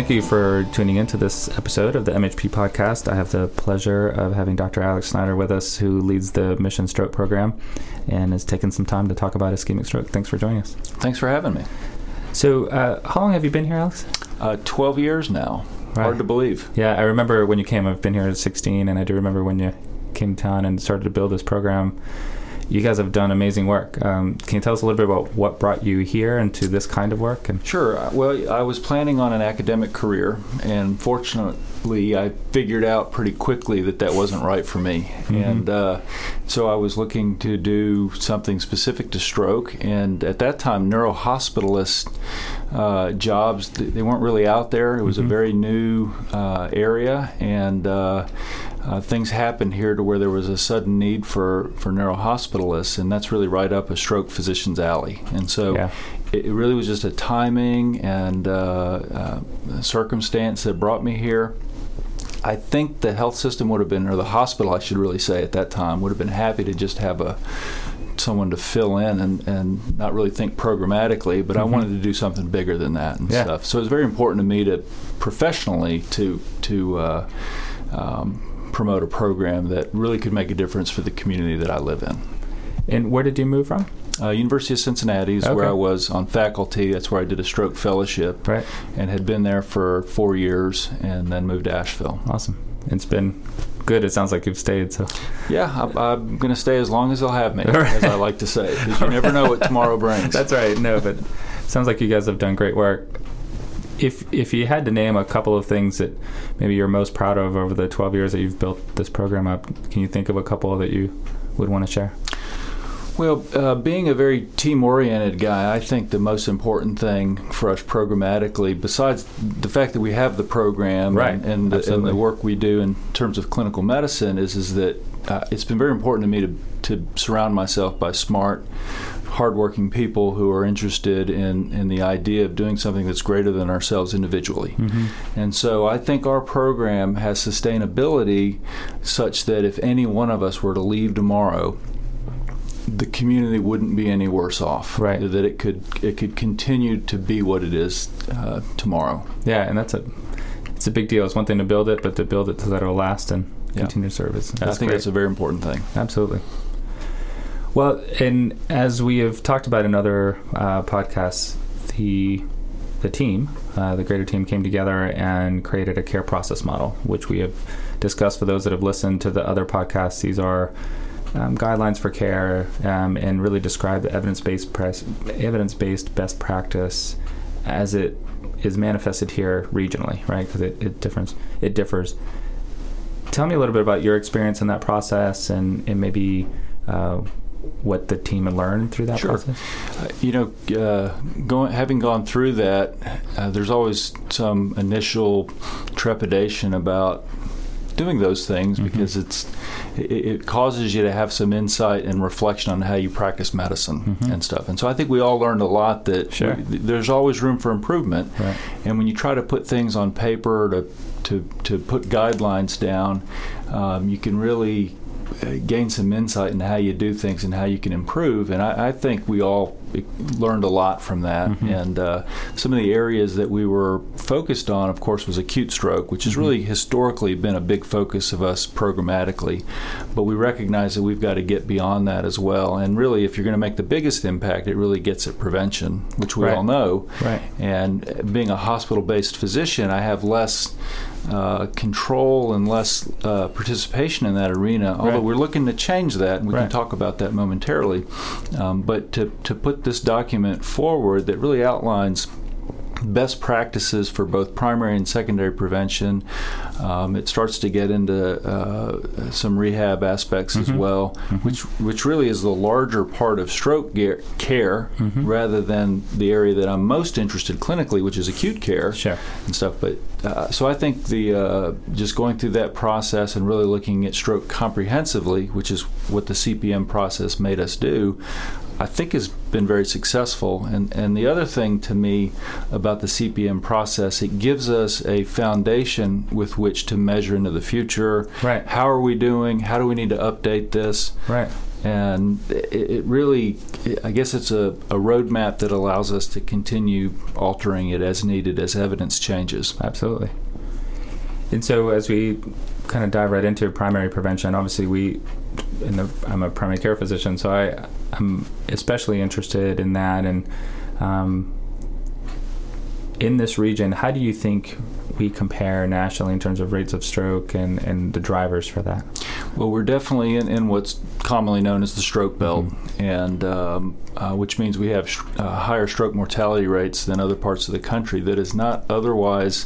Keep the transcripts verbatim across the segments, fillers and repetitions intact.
thank you for tuning into this episode of the M H P podcast. I have the pleasure of having Doctor Alex Snyder with us, who leads the Mission Stroke Program and has taken some time to talk about ischemic stroke. Thanks for joining us. Thanks for having me. So uh, how long have you been here, Alex? Uh, twelve years now. Right. Hard to believe. Yeah, I remember when you came. I've been here at sixteen, and I do remember when you came to town and started to build this program. You guys have done amazing work. Um, can you tell us a little bit about what brought you here and to this kind of work? And Sure. Well, I was planning on an academic career, and fortunately, I figured out pretty quickly that that wasn't right for me. Mm-hmm. And uh, so I was looking to do something specific to stroke, and at that time, neurohospitalist uh, jobs, they weren't really out there. It was mm-hmm. a very new uh, area, and uh, Uh, things happened here to where there was a sudden need for, for neurohospitalists, and that's really right up a stroke physician's alley. And so yeah. it, it really was just a timing and uh, uh, a circumstance that brought me here. I think the health system would have been, or the hospital, I should really say at that time, would have been happy to just have a someone to fill in and, and not really think programmatically, but mm-hmm. I wanted to do something bigger than that and yeah. stuff. So it was very important to me to professionally to to uh, um, promote a program that really could make a difference for the community that I live in. And where did you move from? Uh, University of Cincinnati is okay. where I was on faculty. That's where I did a stroke fellowship, right. and had been there for four years, and then moved to Asheville. Awesome. It's been good. It sounds like you've stayed. So yeah, I, I'm going to stay as long as they'll have me, right. as I like to say, because you never know what tomorrow brings. That's right. No, but it sounds like you guys have done great work. If if you had to name a couple of things that maybe you're most proud of over the twelve years that you've built this program up, can you think of a couple that you would want to share? Well, uh, being a very team-oriented guy, I think the most important thing for us programmatically, besides the fact that we have the program right. and, and, the, and the work we do in terms of clinical medicine, is is that uh, it's been very important to me to, to surround myself by smart, hardworking people who are interested in, in the idea of doing something that's greater than ourselves individually. Mm-hmm. And so I think our program has sustainability such that if any one of us were to leave tomorrow, the community wouldn't be any worse off. Right. That it could it could continue to be what it is uh, tomorrow. Yeah, and that's a it's a big deal. It's one thing to build it, but to build it so that it'll last and yeah. continue service. I think great. That's a very important thing. Absolutely. Well, and as we have talked about in other uh, podcasts, the the team, uh, the greater team, came together and created a care process model, which we have discussed for those that have listened to the other podcasts. These are um, guidelines for care um, and really describe the evidence-based pres- evidence-based best practice as it is manifested here regionally, right? Because it, it differs. It differs. Tell me a little bit about your experience in that process, and, and maybe Uh, what the team had learned through that sure. process? Uh, you know, uh, going, having gone through that, uh, there's always some initial trepidation about doing those things mm-hmm. because it's it, it causes you to have some insight and reflection on how you practice medicine mm-hmm. and stuff. And so I think we all learned a lot that sure. we, there's always room for improvement. Right. And when you try to put things on paper, to to, to put guidelines down, um, you can really gain some insight into how you do things and how you can improve. And I, I think we all learned a lot from that. Mm-hmm. And uh, some of the areas that we were focused on, of course, was acute stroke, which has mm-hmm. really historically been a big focus of us programmatically. But we recognize that we've got to get beyond that as well. And really, if you're going to make the biggest impact, it really gets at prevention, which we right. all know. Right. And being a hospital-based physician, I have less Uh, control and less uh, participation in that arena, although right. we're looking to change that, and we right. can talk about that momentarily. Um, but to, to put this document forward that really outlines best practices for both primary and secondary prevention. Um, it starts to get into uh, some rehab aspects mm-hmm. as well, mm-hmm. which which really is the larger part of stroke ge- care mm-hmm. rather than the area that I'm most interested clinically, which is acute care sure. and stuff. But uh, so I think the uh, just going through that process and really looking at stroke comprehensively, which is what the C P M process made us do, I think has been very successful. And, and the other thing to me about the C P M process, it gives us a foundation with which to measure into the future. Right. How are we doing? How do we need to update this? Right. And it, it really, I guess it's a, a roadmap that allows us to continue altering it as needed as evidence changes. Absolutely. And so as we kind of dive right into primary prevention, obviously we, in the, I'm a primary care physician, so I, I'm especially interested in that. And um, in this region, how do you think we compare nationally in terms of rates of stroke and, and the drivers for that? Well, we're definitely in, in what's commonly known as the stroke belt, mm-hmm. and um, uh, which means we have sh- uh, higher stroke mortality rates than other parts of the country that is not otherwise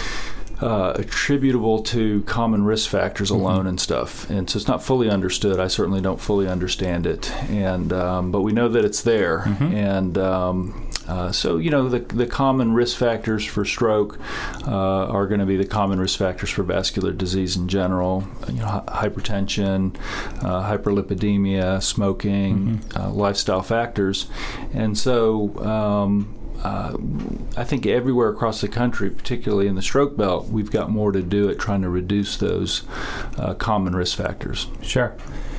Uh, attributable to common risk factors alone, mm-hmm. and stuff. And so it's not fully understood. I certainly don't fully understand it. And um, but we know that it's there. Mm-hmm. And um, uh, so, you know, the the common risk factors for stroke uh, are going to be the common risk factors for vascular disease in general. You know, hi- hypertension, uh, hyperlipidemia, smoking, mm-hmm. uh, lifestyle factors. And so um, Uh, I think everywhere across the country, particularly in the stroke belt, we've got more to do at trying to reduce those uh, common risk factors. Sure.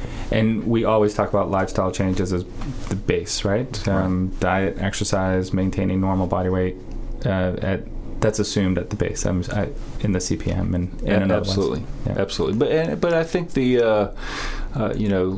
And we always talk about lifestyle changes as the base, right? Um, right. Diet, exercise, maintaining normal body weight. Uh, at that's assumed at the base. I'm I, in the C P M and, and yeah, absolutely, yeah. absolutely. But and, but I think the uh, uh, you know.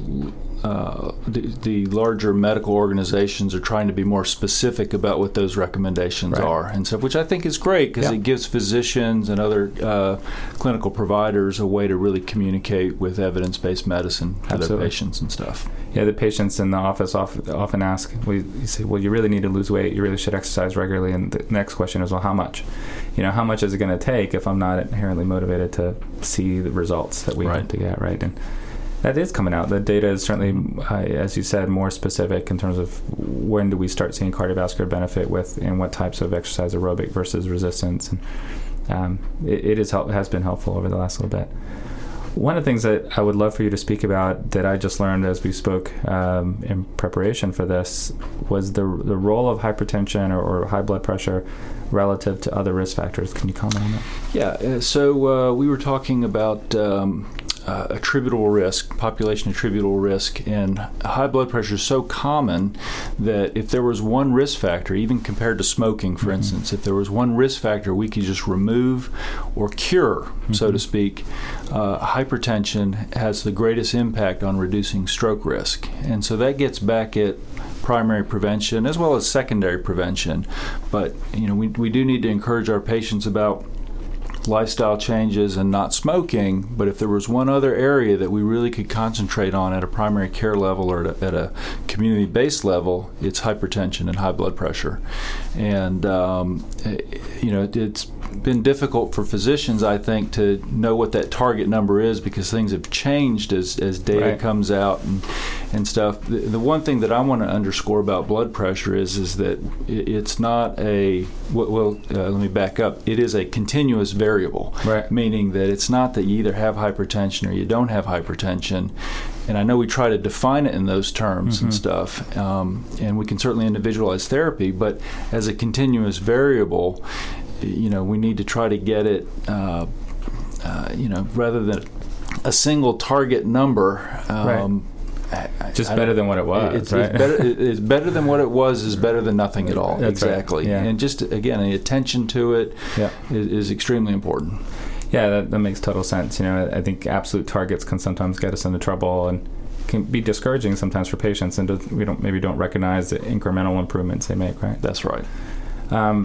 Uh, the, the larger medical organizations are trying to be more specific about what those recommendations right. are, and so which I think is great because yeah. it gives physicians and other uh, clinical providers a way to really communicate with evidence-based medicine to Absolutely. Their patients and stuff. Yeah, the patients in the office often ask, we you say, well, you really need to lose weight, you really should exercise regularly, and the next question is, well, how much? You know, how much is it going to take if I'm not inherently motivated to see the results that we right. want to get, right? And that is coming out. The data is certainly, uh, as you said, more specific in terms of when do we start seeing cardiovascular benefit with and what types of exercise, aerobic versus resistance. And um, it, it is help, has been helpful over the last little bit. One of the things that I would love for you to speak about that I just learned as we spoke um, in preparation for this was the the role of hypertension or, or high blood pressure relative to other risk factors. Can you comment on that? Yeah. Uh, so uh, we were talking about Um, Uh, attributable risk, population attributable risk, and high blood pressure is so common that if there was one risk factor, even compared to smoking, for mm-hmm. instance, if there was one risk factor we could just remove or cure, mm-hmm. so to speak, uh, hypertension has the greatest impact on reducing stroke risk. And so that gets back at primary prevention as well as secondary prevention. But, you know, we, we do need to encourage our patients about lifestyle changes and not smoking, but if there was one other area that we really could concentrate on at a primary care level or at a, at a community-based level, it's hypertension and high blood pressure. And, um, you know, it's been difficult for physicians, I think, to know what that target number is because things have changed as, as data right. comes out and, and stuff. The, the one thing that I want to underscore about blood pressure is is that it's not a, well, uh, let me back up, it is a continuous variable, right. meaning that it's not that you either have hypertension or you don't have hypertension. And I know we try to define it in those terms mm-hmm. and stuff, um, and we can certainly individualize therapy, but as a continuous variable, you know, we need to try to get it, uh, uh, you know, rather than a single target number. Um, right. I, Just I better than what it was, it's, right? It's better, it's better than what it was is better than nothing at all. That's exactly. Right. Yeah. And just, again, the attention to it yeah. is, is extremely important. Yeah, that, that makes total sense. You know, I think absolute targets can sometimes get us into trouble and can be discouraging sometimes for patients, and we don't maybe don't recognize the incremental improvements they make, right? That's right. Um,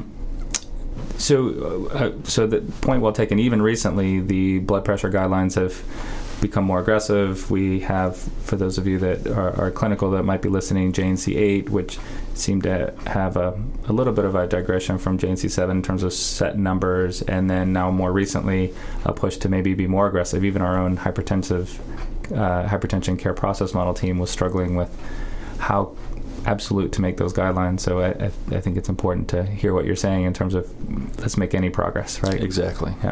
So, uh, so the point well taken. Even recently, the blood pressure guidelines have become more aggressive. We have, for those of you that are, are clinical that might be listening, J N C eight, which seemed to have a, a little bit of a digression from J N C seven in terms of set numbers, and then now more recently a push to maybe be more aggressive. Even our own hypertensive uh, hypertension care process model team was struggling with how absolute to make those guidelines. So I, I, I think it's important to hear what you're saying in terms of let's make any progress, right? Exactly. Yeah.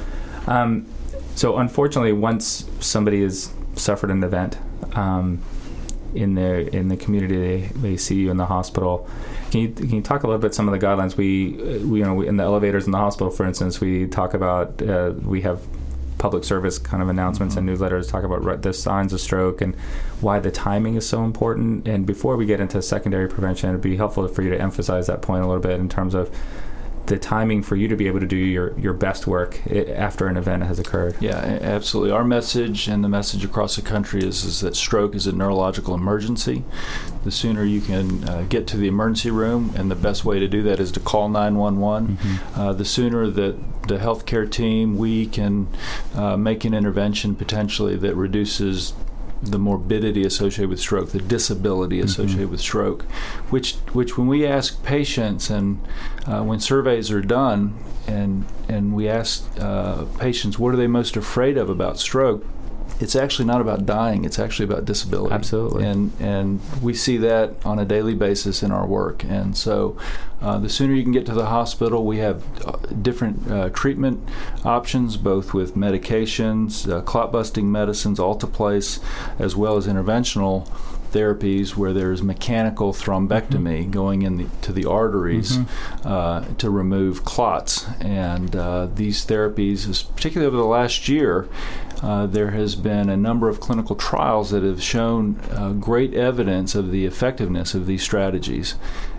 Um, so unfortunately, once somebody has suffered an event um, in the in the community, they, they see you in the hospital. Can you can you talk a little bit some of the guidelines? We, we you know we, in the elevators in the hospital, for instance, we talk about uh, we have public service kind of announcements mm-hmm. and newsletters talk about the signs of stroke and why the timing is so important. And before we get into secondary prevention, it'd be helpful for you to emphasize that point a little bit in terms of the timing for you to be able to do your, your best work after an event has occurred. Yeah, absolutely. Our message and the message across the country is, is that stroke is a neurological emergency. The sooner you can uh, get to the emergency room, and the best way to do that is to call nine one one, mm-hmm. uh, the sooner that the healthcare team, we can uh, make an intervention potentially that reduces the morbidity associated with stroke, the disability associated mm-hmm. with stroke, which which when we ask patients and uh, when surveys are done and and we ask uh, patients what are they most afraid of about stroke, it's actually not about dying, it's actually about disability. Absolutely. And and we see that on a daily basis in our work. And so uh, the sooner you can get to the hospital, we have uh, different uh, treatment options, both with medications, uh, clot-busting medicines, Alteplase, as well as interventional therapies where there's mechanical thrombectomy mm-hmm. going in the, to the arteries mm-hmm. uh, to remove clots. And uh, these therapies, particularly over the last year, uh, there has been a number of clinical trials that have shown uh, great evidence of the effectiveness of these strategies.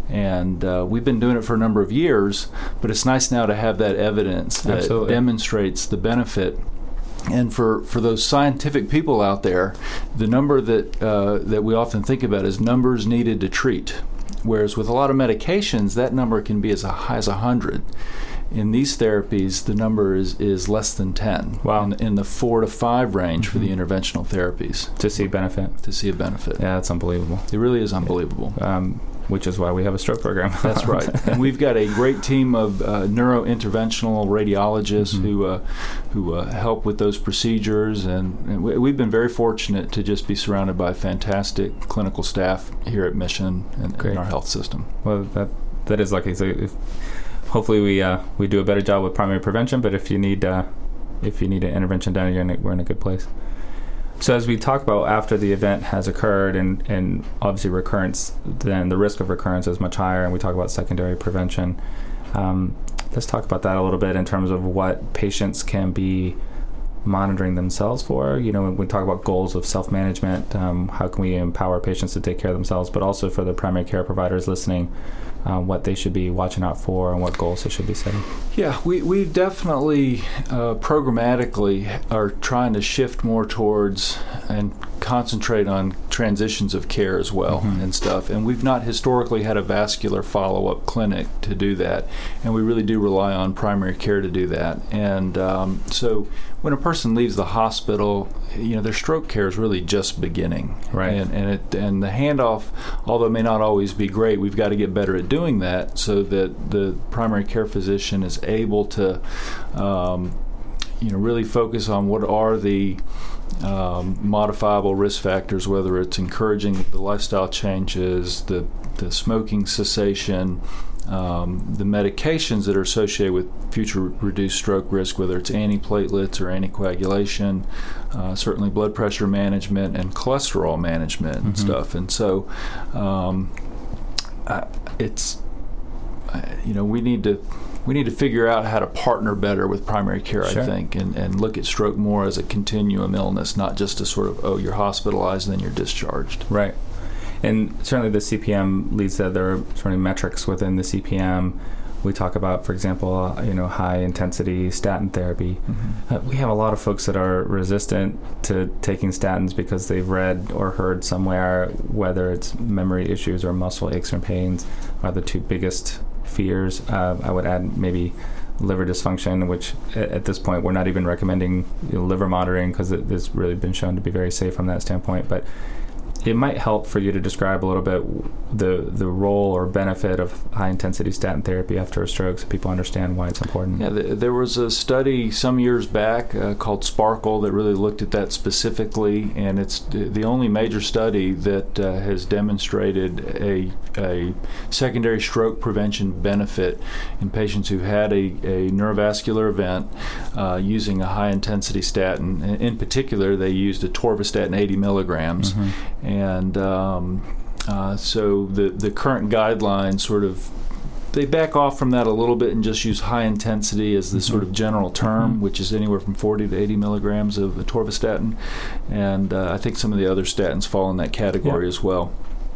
And uh, we've been doing it for a number of years, but it's nice now to have that evidence that Absolutely. demonstrates the benefit. And for, for those scientific people out there, the number that uh, that we often think about is numbers needed to treat. Whereas with a lot of medications, that number can be as high as one hundred. In these therapies, the number is, is less than ten. Wow. In, in the four to five range mm-hmm. for the interventional therapies. To see benefit. To see a benefit. Yeah, that's unbelievable. It really is unbelievable. Um, which is why we have a stroke program. That's right. And we've got a great team of uh, neurointerventional radiologists mm-hmm. who uh, who uh, help with those procedures. And, and we, we've been very fortunate to just be surrounded by fantastic clinical staff here at Mission and in our health system. Well, that that is lucky. So if, hopefully we uh, we do a better job with primary prevention, but if you need uh, if you need an intervention done, you're in a, we're in a good place. So as we talk about after the event has occurred and, and obviously recurrence, then the risk of recurrence is much higher, and we talk about secondary prevention. Um, let's talk about that a little bit in terms of what patients can be monitoring themselves for. You know, when we talk about goals of self-management, um, how can we empower patients to take care of themselves, but also for the primary care providers listening, Um, what they should be watching out for and what goals they should be setting? Yeah, we we definitely uh, programmatically are trying to shift more towards and concentrate on transitions of care as well mm-hmm. and stuff. And we've not historically had a vascular follow-up clinic to do that, and we really do rely on primary care to do that. And um, so when a person leaves the hospital, you know, their stroke care is really just beginning. Right. And and, it, and the handoff, although it may not always be great, we've got to get better at doing that so that the primary care physician is able to, um, you know, really focus on what are the um, modifiable risk factors, whether it's encouraging the lifestyle changes, the, the smoking cessation, Um, the medications that are associated with future reduced stroke risk, whether it's antiplatelets or anticoagulation, uh, certainly blood pressure management and cholesterol management and mm-hmm. stuff. And so um, uh, it's, uh, you know, we need to we need to figure out how to partner better with primary care, sure. I think, and, and look at stroke more as a continuum illness, not just a sort of, oh, you're hospitalized and then you're discharged. Right. And certainly the C P M leads that there are certainly metrics within the C P M. We talk about, for example, uh, you know, high intensity statin therapy. Mm-hmm. Uh, we have a lot of folks that are resistant to taking statins because they've read or heard somewhere, whether it's memory issues or muscle aches or pains are the two biggest fears. Uh, I would add maybe liver dysfunction, which at this point we're not even recommending you know, liver monitoring because it has really been shown to be very safe from that standpoint. But it might help for you to describe a little bit the the role or benefit of high-intensity statin therapy after a stroke so people understand why it's important. Yeah, the, there was a study some years back uh, called Sparkle that really looked at that specifically, and it's the only major study that uh, has demonstrated a, a secondary stroke prevention benefit in patients who had a, a neurovascular event uh, using a high-intensity statin. In particular, they used atorvastatin eighty milligrams. Mm-hmm. And um, uh, so the the current guidelines sort of they back off from that a little bit and just use high intensity as the mm-hmm. sort of general term, mm-hmm. which is anywhere from forty to eighty milligrams of atorvastatin. And uh, I think some of the other statins fall in that category yeah. as well.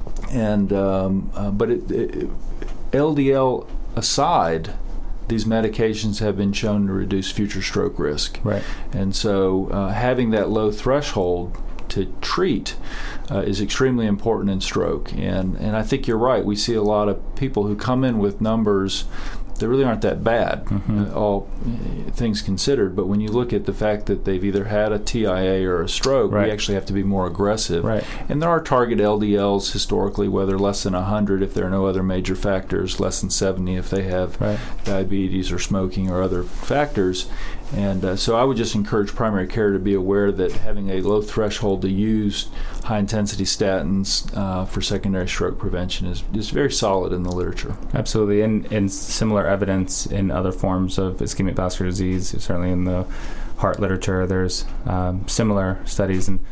And um, uh, but it, it, L D L aside, these medications have been shown to reduce future stroke risk. Right. And so uh, having that low threshold to treat uh, is extremely important in stroke. And and I think you're right. We see a lot of people who come in with numbers that really aren't that bad, mm-hmm. uh, all uh, things considered. But when you look at the fact that they've either had a T I A or a stroke, right. we actually have to be more aggressive. Right. And there are target L D Ls historically, whether less than one hundred if there are no other major factors, less than seventy if they have right. diabetes or smoking or other factors. And uh, so I would just encourage primary care to be aware that having a low threshold to use high-intensity statins uh, for secondary stroke prevention is, is very solid in the literature. Absolutely, and, and similar evidence in other forms of ischemic vascular disease, certainly in the heart literature, there's um, similar studies. And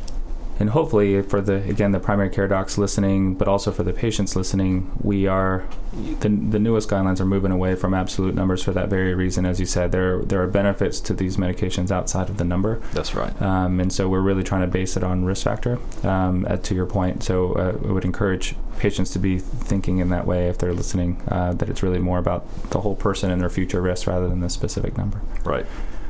And hopefully for the, again, the primary care docs listening, but also for the patients listening, we are, the, the newest guidelines are moving away from absolute numbers for that very reason. As you said, there, there are benefits to these medications outside of the number. That's right. Um, and so we're really trying to base it on risk factor, um, uh, to your point. So uh, I would encourage patients to be thinking in that way if they're listening, uh, that it's really more about the whole person and their future risk rather than the specific number. Right.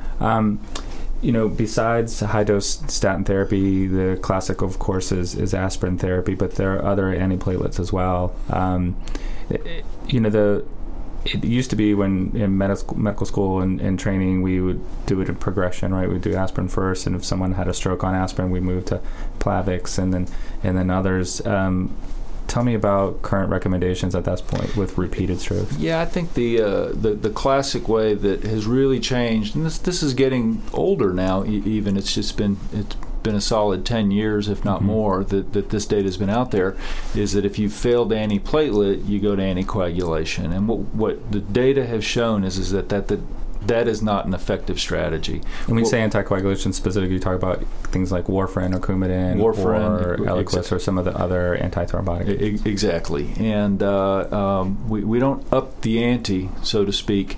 Um, You know, besides high-dose statin therapy, the classic, of course, is, is aspirin therapy, but there are other antiplatelets as well. Um, it, you know, the it used to be when in medical medical school and, and training, we would do it in progression, right? We'd do aspirin first, and if someone had a stroke on aspirin, we move to Plavix, and then and then others. Um, Tell me about current recommendations at that point with repeated strokes. Yeah, I think the uh, the, the classic way that has really changed, and this this is getting older now. E- even it's just been it's been a solid ten years, if not mm-hmm. more, that, that this data has been out there. Is that if you failed antiplatelet, you go to anticoagulation, and what what the data have shown is is that that the that is not an effective strategy. And when you well, say anticoagulation specifically, you talk about things like warfarin or Coumadin warfarin, or Eliquis exa- or some of the other antithrombotic. E- exactly. And uh, um, we, we don't up the ante, so to speak,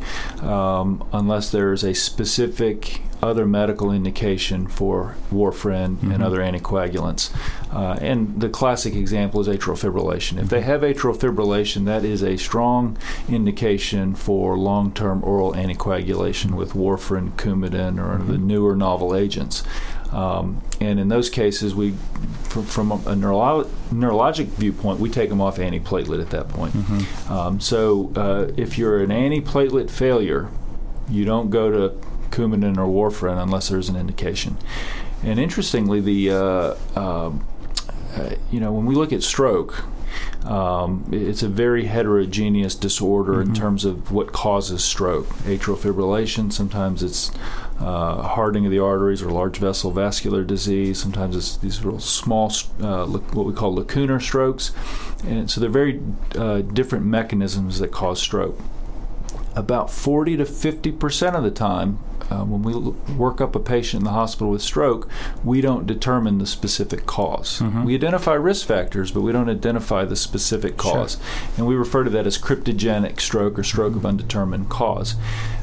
um, unless there is a specific other medical indication for warfarin mm-hmm. and other anticoagulants. Uh, and the classic example is atrial fibrillation. If they have atrial fibrillation, that is a strong indication for long-term oral anticoagulation with warfarin, Coumadin, or mm-hmm. the newer novel agents. Um, and in those cases, we, from, from a neuro- neurologic viewpoint, we take them off antiplatelet at that point. Mm-hmm. Um, so uh, if you're an antiplatelet failure, you don't go to Coumadin or warfarin unless there's an indication. And interestingly, the uh, um, uh, you know when we look at stroke, um, it's a very heterogeneous disorder mm-hmm. in terms of what causes stroke. Atrial fibrillation, sometimes it's uh, hardening of the arteries or large vessel vascular disease. Sometimes it's these real small, uh, what we call lacunar strokes. And so they're very uh, different mechanisms that cause stroke. About forty to fifty percent of the time, uh, when we l- work up a patient in the hospital with stroke, we don't determine the specific cause. Mm-hmm. We identify risk factors, but we don't identify the specific cause. Sure. And we refer to that as cryptogenic stroke or stroke mm-hmm. of undetermined cause.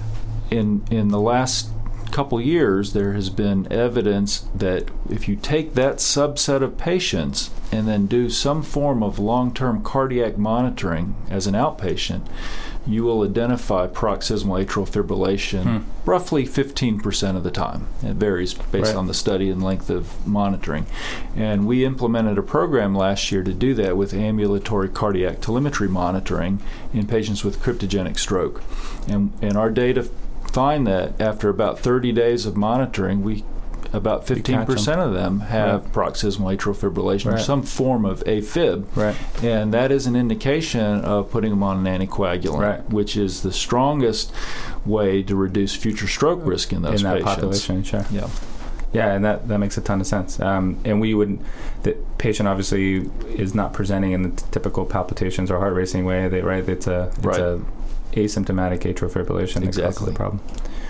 In in the last couple years, there has been evidence that if you take that subset of patients and then do some form of long-term cardiac monitoring as an outpatient, you will identify paroxysmal atrial fibrillation hmm. roughly fifteen percent of the time. It varies based right. on the study and length of monitoring. And we implemented a program last year to do that with ambulatory cardiac telemetry monitoring in patients with cryptogenic stroke. And, and our data find that after about thirty days of monitoring, we about fifteen percent of them have right. paroxysmal atrial fibrillation right. or some form of AFib. Right. And that is an indication of putting them on an anticoagulant, right. which is the strongest way to reduce future stroke risk in those in that patients. population, sure. Yeah. Yeah, and that, that makes a ton of sense. Um, and we would, the patient obviously is not presenting in the t- typical palpitations or heart racing way, they, right? It's a it's right. a asymptomatic atrial fibrillation that exactly. causes the problem.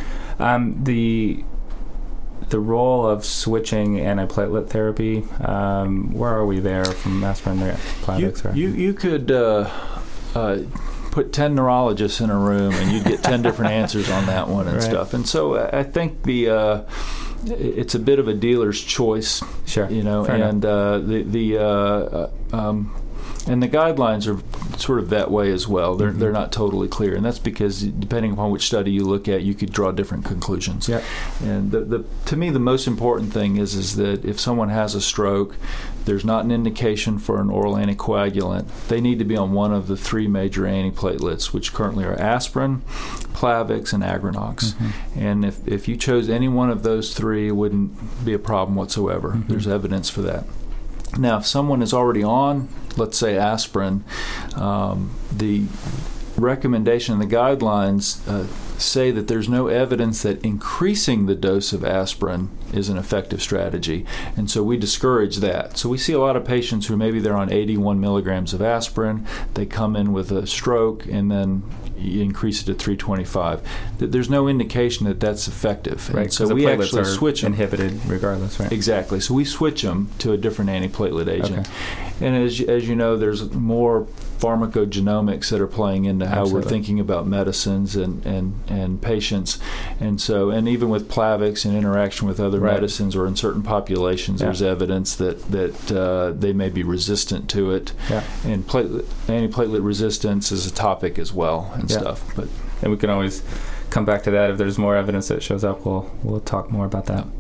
Um, the the role of switching antiplatelet therapy, um, where are we there from aspirin to Plavix? You, you, you could uh, uh, put ten neurologists in a room and you'd get ten different answers on that one and right. stuff. And so I think the uh, it's a bit of a dealer's choice, sure, you know, Fair and uh, the the uh, um, and the guidelines are sort of that way as well. They're mm-hmm. they're not totally clear, and that's because depending upon which study you look at, you could draw different conclusions. Yep. And the, the to me, the most important thing is is that if someone has a stroke, there's not an indication for an oral anticoagulant. They need to be on one of the three major antiplatelets, which currently are aspirin, Plavix, and Agrinox. Mm-hmm. And if if you chose any one of those three, it wouldn't be a problem whatsoever. Mm-hmm. There's evidence for that. Now, if someone is already on, let's say, aspirin, um, the recommendation and the guidelines uh, say that there's no evidence that increasing the dose of aspirin is an effective strategy, and so we discourage that. So we see a lot of patients who maybe they're on eighty-one milligrams of aspirin, they come in with a stroke, and then you increase it to three twenty-five. There's no indication that that's effective. Right, and so the we platelets actually are switch them. inhibited regardless, right? Exactly. So we switch them to a different antiplatelet agent. Okay. And as, as you know, there's more pharmacogenomics that are playing into how Absolutely. we're thinking about medicines and, and, and patients. And so, and even with Plavix and interaction with other right. medicines or in certain populations, yeah. there's evidence that, that uh, they may be resistant to it. Yeah. And platelet, antiplatelet resistance is a topic as well and yeah. stuff. But And we can always come back to that. If there's more evidence that shows up, we'll, we'll talk more about that.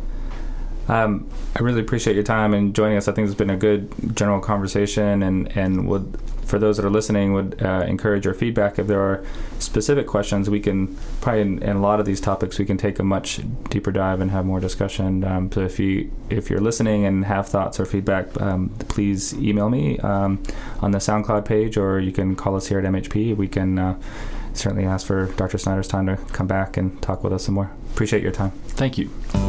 Um, I really appreciate your time and joining us. I think it's been a good general conversation, and, and would, for those that are listening, would uh, encourage your feedback. If there are specific questions, we can probably in, in a lot of these topics we can take a much deeper dive and have more discussion. Um, so if you if you're listening and have thoughts or feedback, um, please email me um, on the SoundCloud page, or you can call us here at M H P. We can uh, certainly ask for Doctor Snyder's time to come back and talk with us some more. Appreciate your time. Thank you.